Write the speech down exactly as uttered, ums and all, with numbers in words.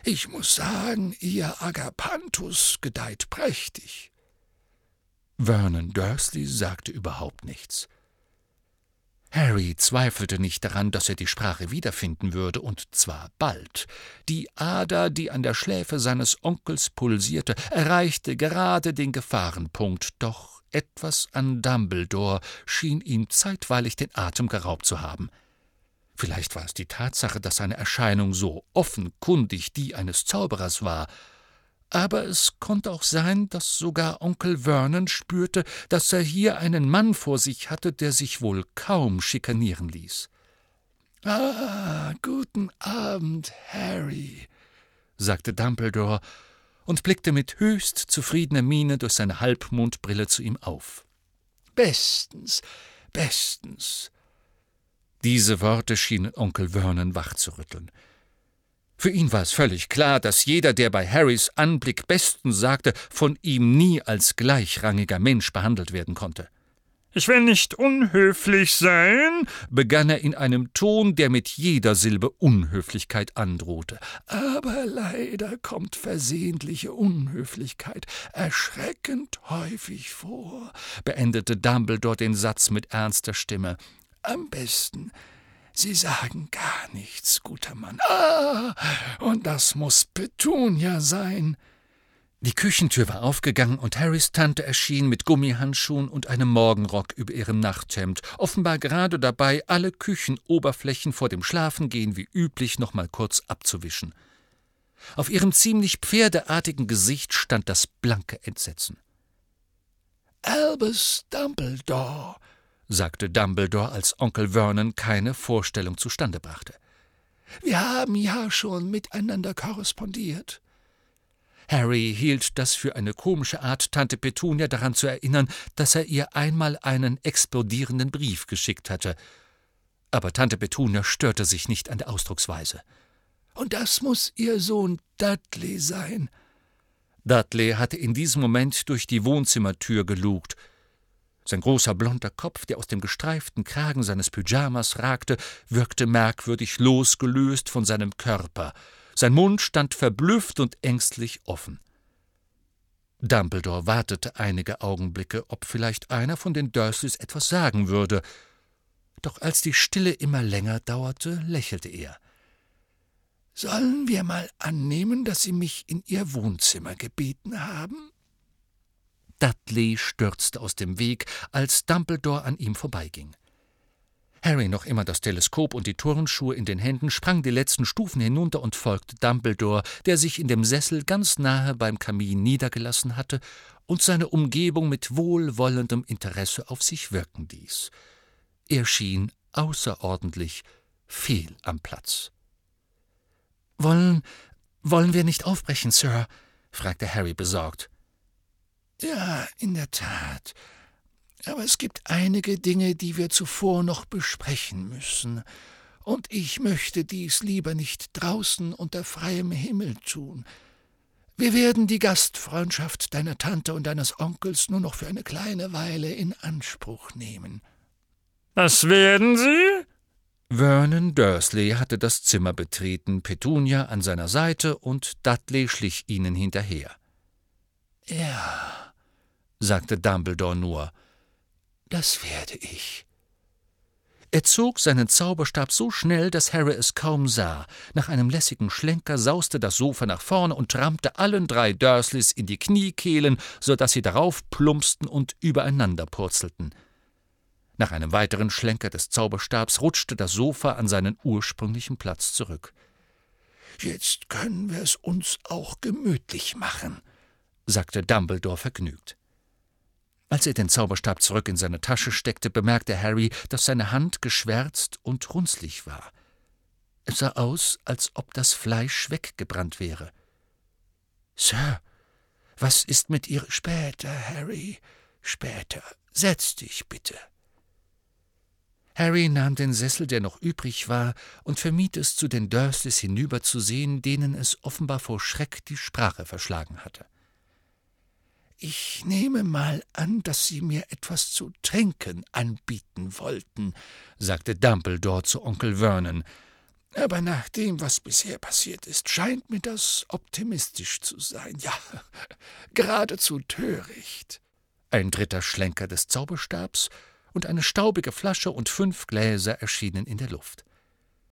Ich muss sagen, Ihr Agapanthus gedeiht prächtig.« Vernon Dursley sagte überhaupt nichts. Harry zweifelte nicht daran, dass er die Sprache wiederfinden würde, und zwar bald. Die Ader, die an der Schläfe seines Onkels pulsierte, erreichte gerade den Gefahrenpunkt, doch etwas an Dumbledore schien ihm zeitweilig den Atem geraubt zu haben. Vielleicht war es die Tatsache, dass seine Erscheinung so offenkundig die eines Zauberers war, aber es konnte auch sein, dass sogar Onkel Vernon spürte, dass er hier einen Mann vor sich hatte, der sich wohl kaum schikanieren ließ. »Ah, guten Abend, Harry«, sagte Dumbledore und blickte mit höchst zufriedener Miene durch seine Halbmondbrille zu ihm auf. »Bestens, bestens.« Diese Worte schienen Onkel Vernon wachzurütteln. Für ihn war es völlig klar, dass jeder, der bei Harrys Anblick bestens sagte, von ihm nie als gleichrangiger Mensch behandelt werden konnte. »Ich will nicht unhöflich sein«, begann er in einem Ton, der mit jeder Silbe Unhöflichkeit androhte. »Aber leider kommt versehentliche Unhöflichkeit erschreckend häufig vor«, beendete Dumbledore den Satz mit ernster Stimme. »Am besten, Sie sagen gar nichts, guter Mann. Ah, und das muß Petunia sein.« Die Küchentür war aufgegangen und Harrys Tante erschien mit Gummihandschuhen und einem Morgenrock über ihrem Nachthemd, offenbar gerade dabei, alle Küchenoberflächen vor dem Schlafengehen wie üblich noch mal kurz abzuwischen. Auf ihrem ziemlich pferdeartigen Gesicht stand das blanke Entsetzen. »Albus Dumbledore«, sagte Dumbledore, als Onkel Vernon keine Vorstellung zustande brachte. »Wir haben ja schon miteinander korrespondiert.« Harry hielt das für eine komische Art, Tante Petunia daran zu erinnern, dass er ihr einmal einen explodierenden Brief geschickt hatte. Aber Tante Petunia störte sich nicht an der Ausdrucksweise. »Und das muß Ihr Sohn Dudley sein.« Dudley hatte in diesem Moment durch die Wohnzimmertür gelugt. Sein großer blonder Kopf, der aus dem gestreiften Kragen seines Pyjamas ragte, wirkte merkwürdig losgelöst von seinem Körper. Sein Mund stand verblüfft und ängstlich offen. Dumbledore wartete einige Augenblicke, ob vielleicht einer von den Dursleys etwas sagen würde. Doch als die Stille immer länger dauerte, lächelte er. »Sollen wir mal annehmen, dass Sie mich in Ihr Wohnzimmer gebeten haben?« Dudley stürzte aus dem Weg, als Dumbledore an ihm vorbeiging. Harry, noch immer das Teleskop und die Turnschuhe in den Händen, sprang die letzten Stufen hinunter und folgte Dumbledore, der sich in dem Sessel ganz nahe beim Kamin niedergelassen hatte und seine Umgebung mit wohlwollendem Interesse auf sich wirken ließ. Er schien außerordentlich fehl am Platz. »Wollen, wollen wir nicht aufbrechen, Sir?« fragte Harry besorgt. »Ja, in der Tat. Aber es gibt einige Dinge, die wir zuvor noch besprechen müssen. Und ich möchte dies lieber nicht draußen unter freiem Himmel tun. Wir werden die Gastfreundschaft deiner Tante und deines Onkels nur noch für eine kleine Weile in Anspruch nehmen.« »Das werden Sie?« Vernon Dursley hatte das Zimmer betreten, Petunia an seiner Seite, und Dudley schlich ihnen hinterher. »Ja«, sagte Dumbledore nur, »das werde ich.« Er zog seinen Zauberstab so schnell, dass Harry es kaum sah. Nach einem lässigen Schlenker sauste das Sofa nach vorne und rammte allen drei Dursleys in die Kniekehlen, so dass sie darauf plumpsten und übereinander purzelten. Nach einem weiteren Schlenker des Zauberstabs rutschte das Sofa an seinen ursprünglichen Platz zurück. »Jetzt können wir es uns auch gemütlich machen«, sagte Dumbledore vergnügt. Als er den Zauberstab zurück in seine Tasche steckte, bemerkte Harry, dass seine Hand geschwärzt und runzlig war. Es sah aus, als ob das Fleisch weggebrannt wäre. »Sir, was ist mit Ihr?« »Später, Harry, später. Setz dich bitte.« Harry nahm den Sessel, der noch übrig war, und vermied es, zu den Dursleys hinüberzusehen, denen es offenbar vor Schreck die Sprache verschlagen hatte. »Ich nehme mal an, dass Sie mir etwas zu trinken anbieten wollten«, sagte Dumbledore zu Onkel Vernon. Aber nach dem, was bisher passiert ist, scheint mir das optimistisch zu sein. Ja, geradezu töricht. Ein dritter Schlenker des Zauberstabs, und eine staubige Flasche und fünf Gläser erschienen in der Luft.